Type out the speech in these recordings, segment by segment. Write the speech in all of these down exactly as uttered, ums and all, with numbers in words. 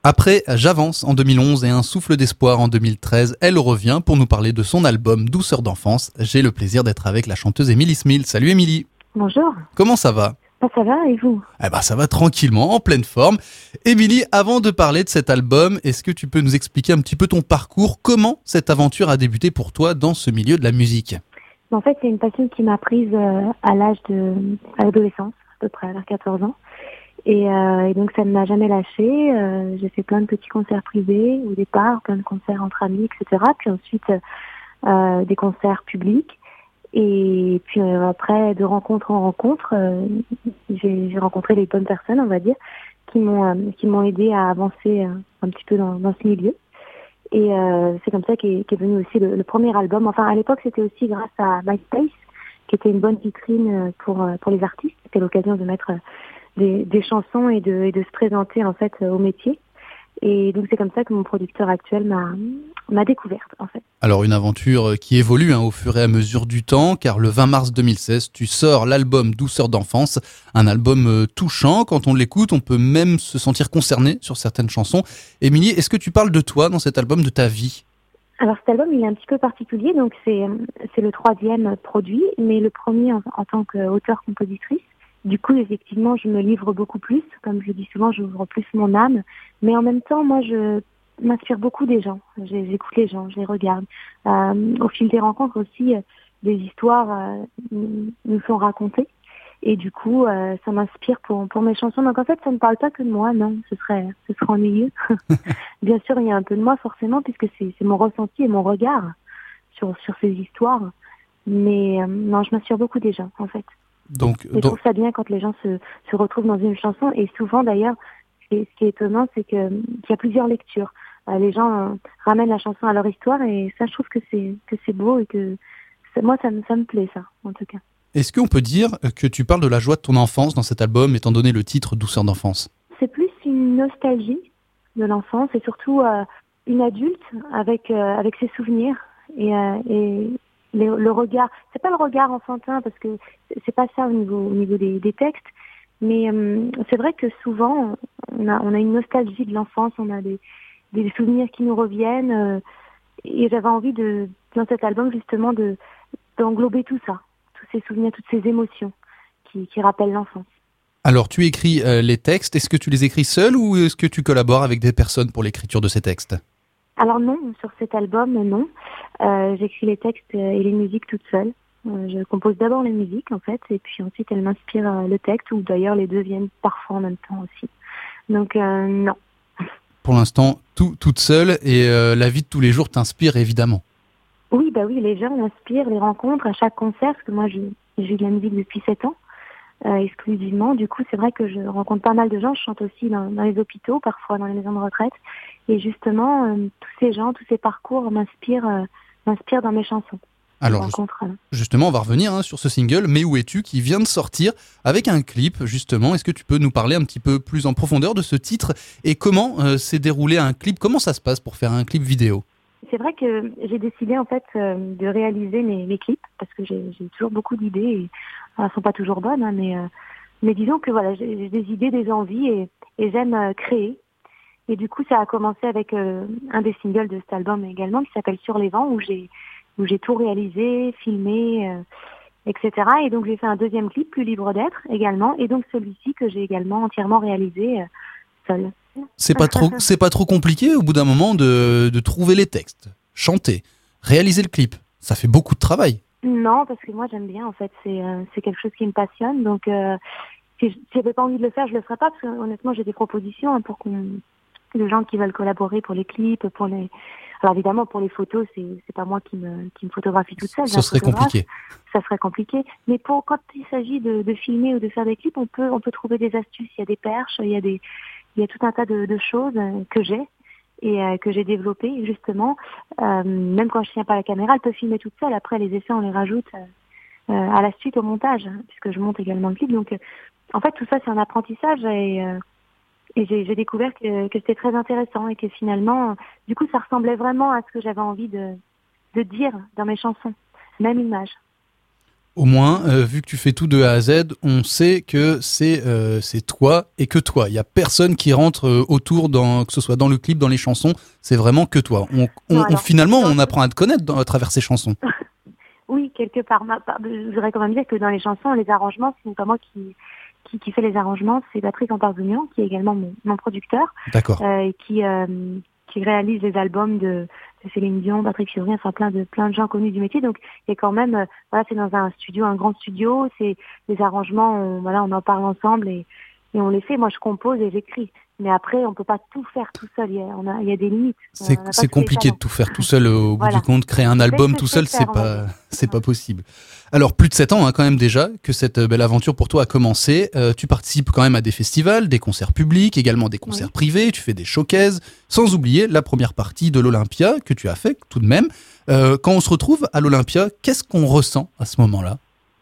Après J'avance en deux mille onze et Un souffle d'espoir en deux mille treize, elle revient pour nous parler de son album Douceur d'enfance. J'ai le plaisir d'être avec la chanteuse Émilie Smil. Salut Émilie. Bonjour. Comment ça va ? Ah, ça va et vous? Eh ben ça va tranquillement, en pleine forme. Émilie, avant de parler de cet album, est-ce que tu peux nous expliquer un petit peu ton parcours ? Comment cette aventure a débuté pour toi dans ce milieu de la musique ? En fait, c'est une passion qui m'a prise euh, à l'âge de à l'adolescence, à peu près vers quatorze ans. Et, euh, et donc ça ne m'a jamais lâchée. Euh, j'ai fait plein de petits concerts privés au départ, plein de concerts entre amis, et cetera. Puis ensuite euh, des concerts publics. Et puis euh, après, de rencontre en rencontre, euh, j'ai, j'ai rencontré les bonnes personnes, on va dire, qui m'ont euh, qui m'ont aidé à avancer euh, un petit peu dans, dans ce milieu. Et euh, c'est comme ça qu'est, qu'est venu aussi le, le premier album. Enfin, à l'époque, c'était aussi grâce à MySpace, qui était une bonne vitrine pour pour les artistes. C'était l'occasion de mettre des, des chansons et de, et de se présenter en fait au métier. Et donc c'est comme ça que mon producteur actuel m'a, m'a découverte en fait. Alors une aventure qui évolue hein, au fur et à mesure du temps, car le vingt mars deux mille seize, tu sors l'album Douceur d'enfance, un album euh, touchant. Quand on l'écoute, on peut même se sentir concerné sur certaines chansons. Émilie, est-ce que tu parles de toi dans cet album, de ta vie ? Alors cet album il est un petit peu particulier, donc c'est, c'est le troisième produit, mais le premier en, en tant qu'auteur-compositrice. Du coup, effectivement, je me livre beaucoup plus. Comme je dis souvent, j'ouvre plus mon âme. Mais en même temps, moi, je m'inspire beaucoup des gens. J'écoute les gens, je les regarde. Euh, au fil des rencontres aussi, des histoires euh, nous sont racontées. Et du coup, euh, ça m'inspire pour, pour mes chansons. Donc en fait, ça ne parle pas que de moi, non. Ce serait, ce serait ennuyeux. Bien sûr, il y a un peu de moi, forcément, puisque c'est, c'est mon ressenti et mon regard sur, sur ces histoires. Mais euh, non, je m'inspire beaucoup des gens, en fait. Donc, Je trouve ça bien quand les gens se, se retrouvent dans une chanson. Et souvent, d'ailleurs, ce qui est étonnant, c'est que, qu'il y a plusieurs lectures. Euh, les gens euh, ramènent la chanson à leur histoire et ça, je trouve que c'est, que c'est beau et que c'est, moi, ça me, ça me plaît, ça, en tout cas. Est-ce qu'on peut dire que tu parles de la joie de ton enfance dans cet album, étant donné le titre Douceur d'enfance ? C'est plus une nostalgie de l'enfance et surtout euh, une adulte avec, euh, avec ses souvenirs et, euh, et le, le regard. C'est pas le regard enfantin parce que c'est pas ça au niveau, au niveau des, des textes. Mais euh, c'est vrai que souvent, on a, on a une nostalgie de l'enfance, on a des, des souvenirs qui nous reviennent. Euh, et j'avais envie, de, dans cet album, justement, de, d'englober tout ça, tous ces souvenirs, toutes ces émotions qui, qui rappellent l'enfance. Alors, tu écris euh, les textes. Est-ce que tu les écris seul ou est-ce que tu collabores avec des personnes pour l'écriture de ces textes ? Alors non, sur cet album, non. Euh, j'écris les textes et les musiques toute seule. Euh, je compose d'abord les musiques en fait, et puis ensuite elle m'inspire euh, le texte, ou d'ailleurs les deux viennent parfois en même temps aussi. Donc euh, non. Pour l'instant, tout, toute seule et euh, la vie de tous les jours t'inspire évidemment. Oui, bah oui, les gens m'inspirent, les rencontres à chaque concert, parce que moi je j'ai de la musique depuis sept ans, euh, exclusivement. Du coup, c'est vrai que je rencontre pas mal de gens. Je chante aussi dans, dans les hôpitaux, parfois dans les maisons de retraite. Et justement, euh, tous ces gens, tous ces parcours m'inspirent, euh, m'inspirent dans mes chansons. Alors rencontre, euh... justement, on va revenir hein, sur ce single, Mais où es-tu, qui vient de sortir avec un clip, justement. Est-ce que tu peux nous parler un petit peu plus en profondeur de ce titre et comment euh, s'est déroulé un clip ? Comment ça se passe pour faire un clip vidéo ? C'est vrai que j'ai décidé en fait euh, de réaliser mes, mes clips, parce que j'ai, j'ai toujours beaucoup d'idées et elles sont pas toujours bonnes, hein, mais, euh, mais disons que voilà, j'ai, j'ai des idées, des envies et, et j'aime euh, créer. Et du coup, ça a commencé avec euh, un des singles de cet album également, qui s'appelle Sur les vents, où j'ai où j'ai tout réalisé, filmé, euh, et cetera. Et donc j'ai fait un deuxième clip, Plus libre d'être, également, et donc celui-ci que j'ai également entièrement réalisé euh, seul. C'est pas trop, c'est pas trop compliqué au bout d'un moment de, de trouver les textes, chanter, réaliser le clip. Ça fait beaucoup de travail. Non, parce que moi j'aime bien en fait, c'est euh, c'est quelque chose qui me passionne. Donc euh, si j'avais pas envie de le faire, je le ferais pas, parce que honnêtement j'ai des propositions hein, pour qu'on les gens qui veulent collaborer pour les clips, pour les alors évidemment pour les photos, c'est c'est pas moi qui me qui me photographie toute seule. Ce serait compliqué. Ça serait compliqué. Mais pour quand il s'agit de, de filmer ou de faire des clips, on peut on peut trouver des astuces. Il y a des perches, il y a des il y a tout un tas de, de choses que j'ai et euh, que j'ai développées justement. Euh, même quand je tiens pas la caméra, elle peut filmer toute seule. Après les effets, on les rajoute euh, à la suite au montage, hein, puisque je monte également le clip. Donc euh, en fait tout ça c'est un apprentissage et euh, Et j'ai, j'ai découvert que, que c'était très intéressant et que finalement, du coup, ça ressemblait vraiment à ce que j'avais envie de, de dire dans mes chansons, même image. Au moins, euh, vu que tu fais tout de A à Z, on sait que c'est euh, c'est toi et que toi. Il y a personne qui rentre euh, autour, dans, que ce soit dans le clip, dans les chansons. C'est vraiment que toi. On, Non, on, on- alors, finalement, dans on apprend à te connaître dans- à travers ces chansons. oui, quelque part. Ma, part- je voudrais quand même dire que dans les chansons, les arrangements, c'est pas moi qui, qui, qui fait les arrangements, c'est Patrick Ampardoumian, qui est également mon, mon producteur, D'accord. euh, et qui, euh, qui réalise les albums de, de Céline Dion, Patrick Fiori, enfin plein de, plein de gens connus du métier. Donc, il y a quand même, euh, voilà, c'est dans un studio, un grand studio, c'est les arrangements, on, voilà, on en parle ensemble et, et on les fait. Moi, je compose et j'écris. Mais après, on peut pas tout faire tout seul. Il y a, on a, il y a des limites. On C'est, n'a pas c'est tous les compliqué de talents. tout faire tout seul euh, au bout du Voilà. compte. Créer un Je fais ce album que tout je sais seul, c'est faire, on va pas, dire. c'est pas possible. Alors, plus de sept ans hein, quand même déjà que cette euh, belle aventure pour toi a commencé. Euh, tu participes quand même à des festivals, des concerts publics, également des concerts Oui. privés. Tu fais des showcases, sans oublier la première partie de l'Olympia que tu as fait tout de même. Euh, quand on se retrouve à l'Olympia, qu'est-ce qu'on ressent à ce moment-là?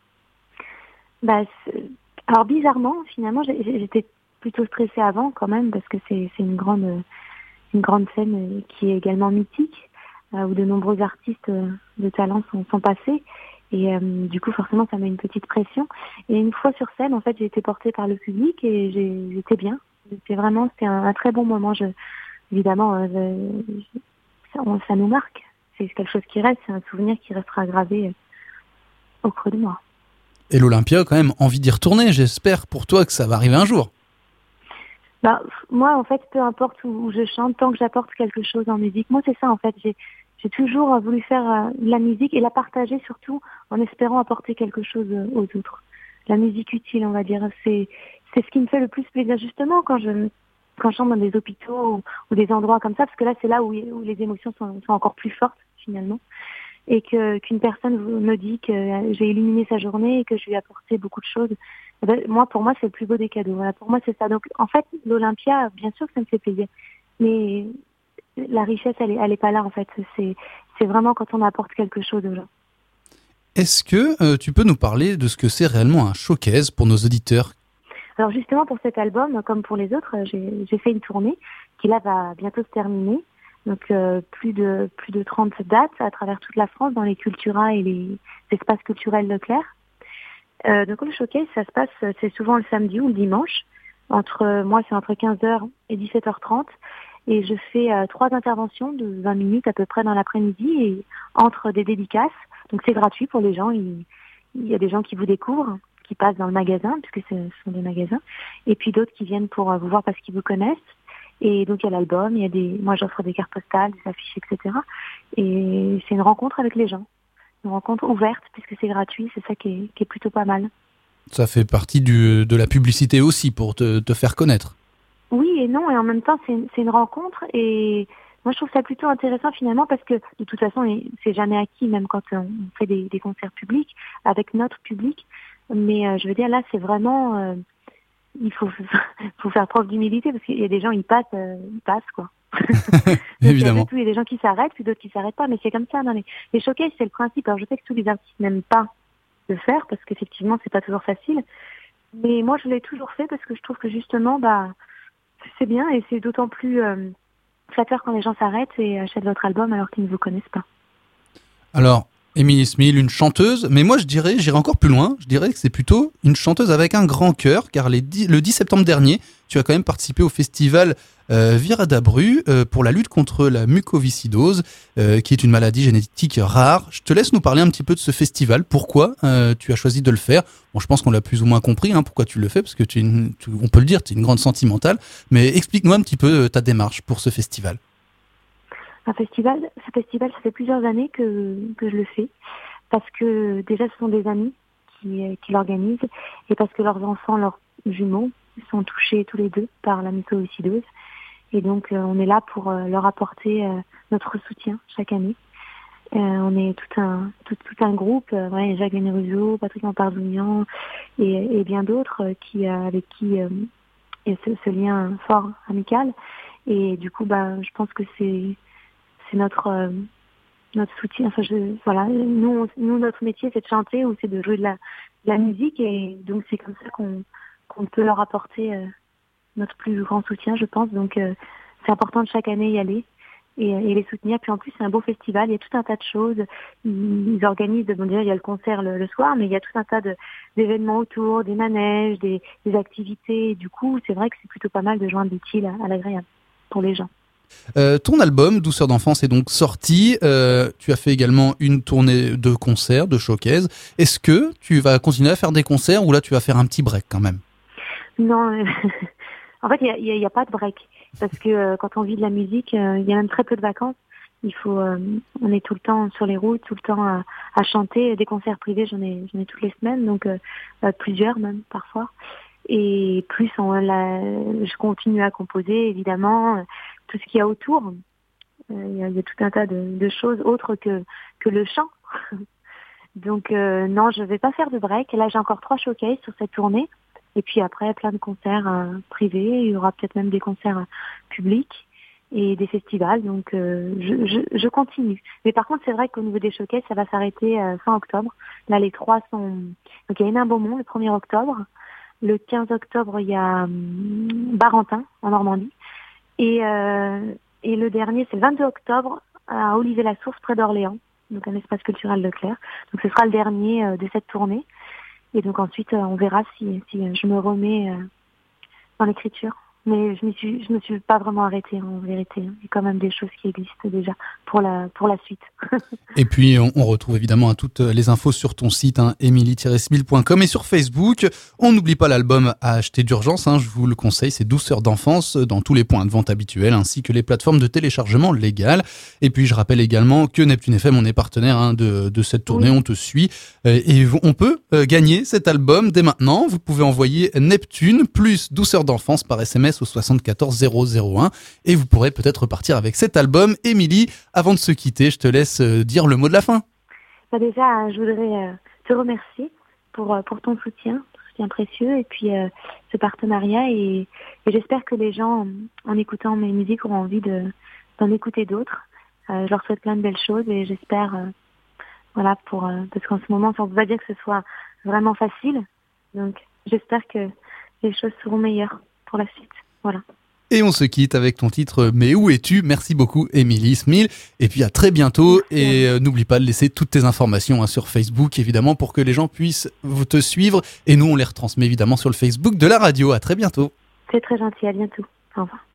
Bah, c'est- alors bizarrement, finalement, j'ai- j'ai- j'étais plutôt stressée avant quand même parce que c'est c'est une grande euh, une grande scène euh, qui est également mythique euh, où de nombreux artistes euh, de talent sont, sont passés et euh, du coup forcément ça met une petite pression. Et une fois sur scène, en fait, j'ai été portée par le public et j'ai- j'étais bien. C'était vraiment c'était un, un très bon moment. Je, évidemment, euh, je- ça, on- ça nous marque. C'est quelque chose qui reste, c'est un souvenir qui restera gravé euh, au creux de moi. Et l'Olympia, quand même, envie d'y retourner. J'espère pour toi que ça va arriver un jour. Bah, moi, en fait, peu importe où, où je chante, tant que j'apporte quelque chose en musique, moi, c'est ça, en fait. J'ai, j'ai toujours euh, voulu faire euh, de la musique et la partager surtout en espérant apporter quelque chose euh, aux autres. La musique utile, on va dire. C'est, c'est ce qui me fait le plus plaisir, justement, quand je, quand je chante dans des hôpitaux ou, ou des endroits comme ça, parce que là, c'est là où, où les émotions sont, sont encore plus fortes, finalement. Et que, qu'une personne me dit que euh, j'ai illuminé sa journée et que je lui ai apporté beaucoup de choses. Eh ben, moi, pour moi, c'est le plus beau des cadeaux. Voilà, pour moi, c'est ça. Donc, en fait, l'Olympia, bien sûr que ça me fait plaisir. Mais la richesse, elle est, elle est pas là, en fait. C'est, c'est vraiment quand on apporte quelque chose aux gens. Est-ce que euh, tu peux nous parler de ce que c'est réellement un showcase pour nos auditeurs? Alors, justement, pour cet album, comme pour les autres, j'ai, j'ai fait une tournée qui, là, va bientôt se terminer. Donc, euh, plus de, plus de trente dates à travers toute la France dans les Cultura et les espaces culturels Leclerc. Euh, donc le showcase, ça se passe, c'est souvent le samedi ou le dimanche. Entre moi, c'est entre quinze heures et dix-sept heures trente. Et je fais euh, trois interventions de vingt minutes à peu près dans l'après-midi et entre des dédicaces. Donc c'est gratuit pour les gens. Il, il y a des gens qui vous découvrent, qui passent dans le magasin, puisque ce sont des magasins. Et puis d'autres qui viennent pour euh, vous voir parce qu'ils vous connaissent. Et donc il y a l'album, il y a des, moi j'offre des cartes postales, des affiches, et cetera. Et c'est une rencontre avec les gens. Une rencontre ouverte puisque c'est gratuit, c'est ça qui est, qui est plutôt pas mal. Ça fait partie du, de la publicité aussi pour te, te faire connaître. Oui et non, et en même temps c'est une, c'est une rencontre et moi je trouve ça plutôt intéressant finalement parce que de toute façon c'est jamais acquis même quand on fait des, des concerts publics avec notre public. Mais euh, je veux dire là c'est vraiment, euh, il faut, faut faire preuve d'humilité parce qu'il y a des gens ils passent, euh, ils passent quoi. Donc, il y a de Évidemment. tout, il y a des gens qui s'arrêtent, puis d'autres qui s'arrêtent pas, mais c'est comme ça dans les, les showcases, c'est le principe. Alors je sais que tous les artistes n'aiment pas le faire parce qu'effectivement c'est pas toujours facile, mais moi je l'ai toujours fait parce que je trouve que justement bah c'est bien et c'est d'autant plus euh, flatteur quand les gens s'arrêtent et achètent votre album alors qu'ils ne vous connaissent pas. Alors, Emily Smith, une chanteuse, mais moi je dirais, j'irais encore plus loin, je dirais que c'est plutôt une chanteuse avec un grand cœur, car les dix- le dix septembre dernier, tu as quand même participé au festival euh, Viradabru euh, pour la lutte contre la mucoviscidose, euh, qui est une maladie génétique rare. Je te laisse nous parler un petit peu de ce festival. Pourquoi euh, tu as choisi de le faire? Bon, je pense qu'on l'a plus ou moins compris, hein, pourquoi tu le fais, parce que tu, es une- tu- on peut le dire, tu es une grande sentimentale. Mais explique-nous un petit peu euh, ta démarche pour ce festival. Un festival, ce festival, ça fait plusieurs années que, que je le fais parce que déjà ce sont des amis qui, euh, qui l'organisent et parce que leurs enfants, leurs jumeaux sont touchés tous les deux par la mucoviscidose et donc euh, on est là pour euh, leur apporter euh, notre soutien chaque année. Euh, on est tout un tout, tout un groupe, euh, ouais, Jacques Veneruso, Patrick Ampardoumian et, et bien d'autres euh, qui euh, avec qui euh, il y a ce, ce lien fort amical et du coup bah je pense que c'est c'est notre euh, notre soutien. Enfin, je, voilà, nous, on- nous notre métier c'est de chanter ou c'est de jouer de la, de la musique et donc c'est comme ça qu'on qu'on peut leur apporter euh, notre plus grand soutien, je pense. Donc euh, c'est important de chaque année y aller et, et les soutenir. Puis en plus, c'est un beau festival, il y a tout un tas de choses. Ils, ils organisent, bon déjà il y a le concert le, le soir, mais il y a tout un tas de, d'événements autour, des manèges, des, des activités. Et du coup, c'est vrai que c'est plutôt pas mal de joindre l'utile à, à l'agréable pour les gens. Euh, ton album Douceur d'enfance est donc sorti. Euh, tu as fait également une tournée de concerts, de showcase. Est-ce que tu vas continuer à faire des concerts ou là tu vas faire un petit break quand même? Non, euh, en fait, il n'y a, y a, y a pas de break. Parce que euh, quand on vit de la musique, il euh, y a même très peu de vacances. Il faut, euh, on est tout le temps sur les routes, tout le temps à, à chanter. Des concerts privés, j'en ai, j'en ai toutes les semaines, donc euh, euh, plusieurs même parfois. Et plus, on, la, je continue à composer, évidemment, tout ce qu'il y a autour. Il euh, y, y a tout un tas de, de choses autres que que le chant. Donc euh, non, je vais pas faire de break. Là, j'ai encore trois showcases sur cette tournée. Et puis après, plein de concerts euh, privés. Il y aura peut-être même des concerts euh, publics et des festivals. Donc euh, je, je, je continue. Mais par contre, c'est vrai qu'au niveau des showcases, ça va s'arrêter euh, fin octobre. Là, les trois sont... Donc il y a Hénin Beaumont le premier octobre. Le quinze octobre, il y a hum, Barentin, en Normandie. Et, euh, et le dernier, c'est le vingt-deux octobre, à Olivet-la-Source, près d'Orléans. Donc un espace culturel Leclerc. Donc ce sera le dernier euh, de cette tournée. Et donc ensuite, euh, on verra si, si je me remets euh, dans l'écriture. Mais je me suis, je me suis pas vraiment arrêtée en vérité. Il y a quand même des choses qui existent déjà pour la pour la suite. Et puis on, on retrouve évidemment hein, toutes les infos sur ton site hein, emily tiret smil point com et sur Facebook. On n'oublie pas l'album à acheter d'urgence. Hein, je vous le conseille, c'est Douceur d'enfance dans tous les points de vente habituels ainsi que les plateformes de téléchargement légales. Et puis je rappelle également que Neptune F M on est partenaire hein, de de cette tournée. Oui. On te suit euh, et on peut euh, gagner cet album dès maintenant. Vous pouvez envoyer Neptune plus Douceur d'enfance par S M S au soixante-quatorze zéro zéro un et vous pourrez peut-être repartir avec cet album. Émilie, avant de se quitter, je te laisse dire le mot de la fin. Bah déjà, je voudrais te remercier pour, pour ton soutien, ton soutien précieux et puis euh, ce partenariat et, et j'espère que les gens, en écoutant mes musiques, auront envie de, d'en écouter d'autres. Euh, je leur souhaite plein de belles choses et j'espère, euh, voilà, pour euh, parce qu'en ce moment, ça ne veut pas dire que ce soit vraiment facile. Donc, j'espère que les choses seront meilleures pour la suite. Voilà. Et on se quitte avec ton titre « Mais où es-tu ?» Merci beaucoup, Émilie Smil. Et puis à très bientôt. Merci. Et euh, n'oublie pas de laisser toutes tes informations hein, sur Facebook, évidemment, pour que les gens puissent te suivre. Et nous, on les retransmet évidemment sur le Facebook de la radio. À très bientôt. C'est très gentil. À bientôt. Au revoir.